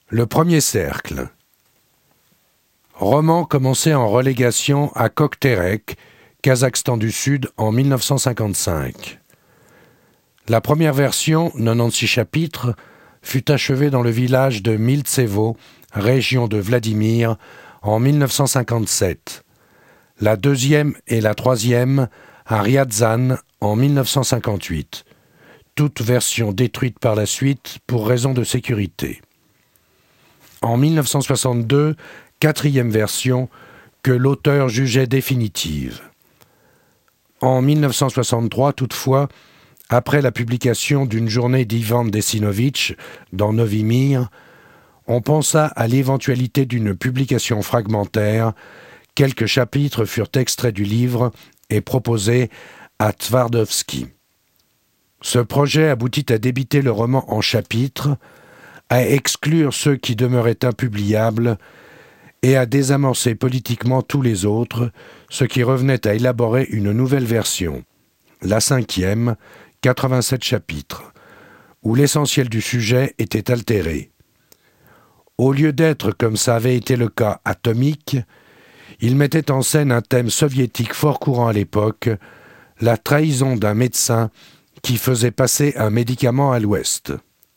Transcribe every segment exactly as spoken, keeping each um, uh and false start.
Le premier cercle. Roman commencé en relégation à Kokterek, Kazakhstan du Sud, en mille neuf cent cinquante-cinq. La première version, quatre-vingt-seize chapitres, fut achevée dans le village de Miltsevo, région de Vladimir, en mille neuf cent cinquante-sept. La deuxième et la troisième à Ryazan en mille neuf cent cinquante-huit. Toutes versions détruites par la suite pour raison de sécurité. En mille neuf cent soixante-deux, quatrième version que l'auteur jugeait définitive. En mille neuf cent soixante-trois, toutefois, après la publication d'une journée d'Ivan Dessinovitch dans Novi Mir, on pensa à l'éventualité d'une publication fragmentaire. Quelques chapitres furent extraits du livre et proposés à Twardowski. Ce projet aboutit à débiter le roman en chapitres, à exclure ceux qui demeuraient impubliables et à désamorcer politiquement tous les autres, ce qui revenait à élaborer une nouvelle version, la cinquième, quatre-vingt-sept chapitres, où l'essentiel du sujet était altéré. Au lieu d'être, comme ça avait été le cas, atomique, il mettait en scène un thème soviétique fort courant à l'époque, la trahison d'un médecin qui faisait passer un médicament à l'Ouest.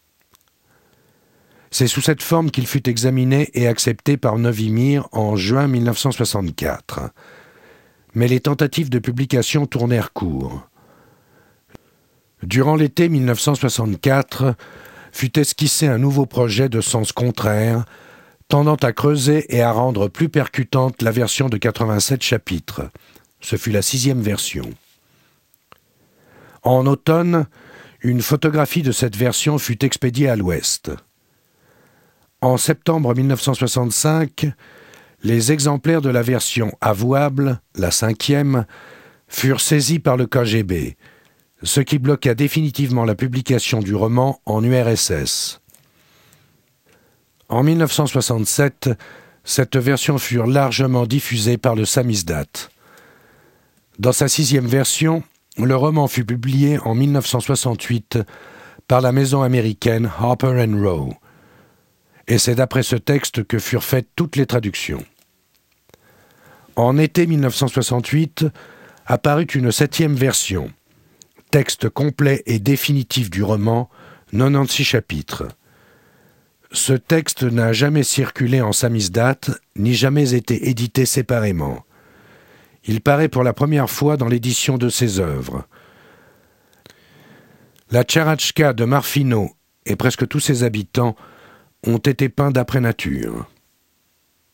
C'est sous cette forme qu'il fut examiné et accepté par Novi Mir en juin mille neuf cent soixante-quatre. Mais les tentatives de publication tournèrent court. Durant l'été mille neuf cent soixante-quatre, fut esquissé un nouveau projet de sens contraire, tendant à creuser et à rendre plus percutante la version de quatre-vingt-sept chapitres. Ce fut la sixième version. En automne, une photographie de cette version fut expédiée à l'Ouest. En septembre mille neuf cent soixante-cinq, les exemplaires de la version avouable, la cinquième, furent saisis par le K G B, ce qui bloqua définitivement la publication du roman en U R S S. En mille neuf cent soixante-sept, cette version fut largement diffusée par le samizdat. Dans sa sixième version, le roman fut publié en mille neuf cent soixante-huit par la maison américaine Harper and Row. Et c'est d'après ce texte que furent faites toutes les traductions. En été mille neuf cent soixante-huit, apparut une septième version, texte complet et définitif du roman, quatre-vingt-seize chapitres. Ce texte n'a jamais circulé en samizdat, ni jamais été édité séparément. Il paraît pour la première fois dans l'édition de ses œuvres. La Tcharatchka de Marfino et presque tous ses habitants ont été peints d'après nature.